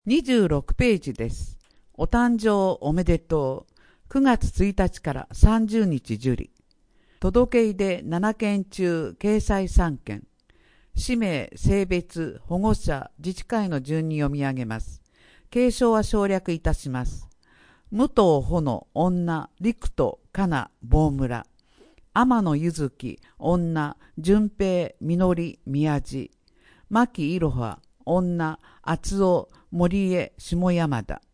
26ページです。お誕生おめでとう。9月1日から30日受理。届け出7件中掲載3件。氏名、性別、保護者、自治会の順に読み上げます。継承は省略いたします。武藤穂の女、陸斗、かな、坊村。天野ゆずき、女、順平、みのり、宮地。牧いろは、女、厚尾、森江、下山田。